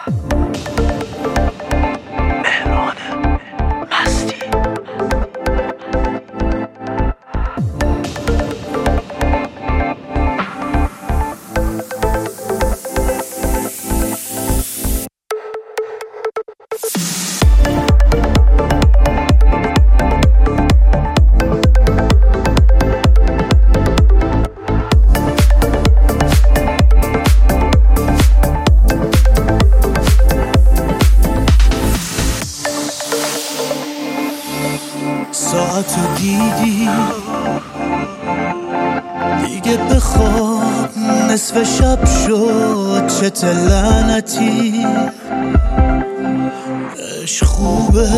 ساعتو دیدی دیگه بخواب نصف شب شد، چه لعنتی. عشق خوبه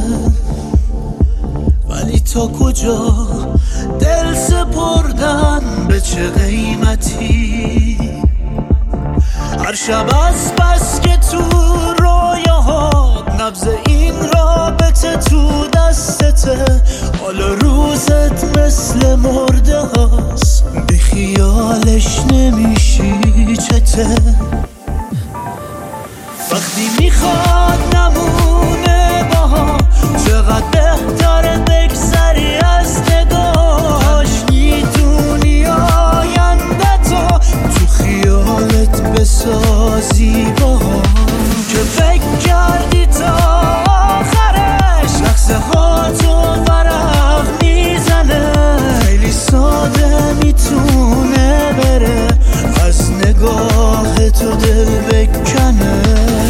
ولی تا کجا دل سپردن به چه قیمتی. هر شب از بس که تو رویاها نبض این رابطه تو دستته، حالا روزت مثل مرده هاست، بی خیالش نمیشی چته. وقتی میخواد نمونه باها چقدر بهتره بگذری از نگاهاش. میدونی آینده تو خیالت بسازی باها، که فکر کردی تا آخرش لحظه ها تو ورق میزنه. خیلی ساده میتونه بره از نگاه تو دل بکنه.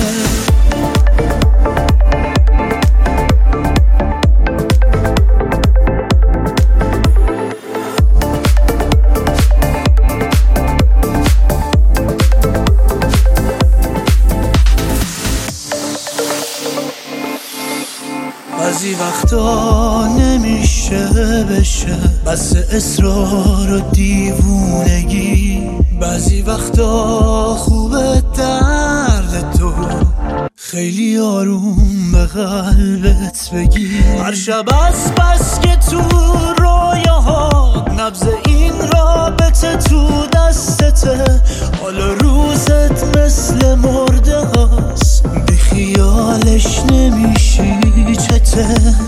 بعضی وقتا نمیشه بشه بس اصرار و دیوونگی. بعضی وقتا خوبه درد تو خیلی آروم به قلبت بگی. هر شب از بس که تو رویاها نبض این رابطه تو دستته، حالا روزت مثل مرده هاست، بی خیالش نمیشی چته.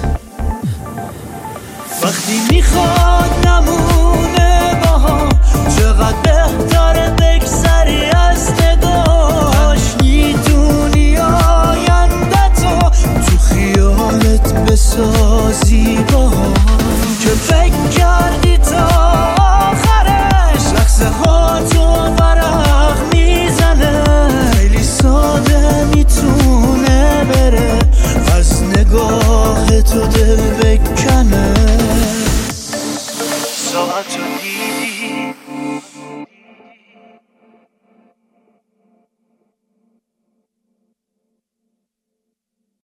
وقتی میخواد نمونه باها چقدر بهتره بگذری از نگاهاش. میدونی آینده تو خیالت بسازی باها، که فکر کردی تا آخرش لحظه ها تو ورق میزنه. خیلی ساده میتونه بره از نگاه تو دل بکنه. ساعتو دیدی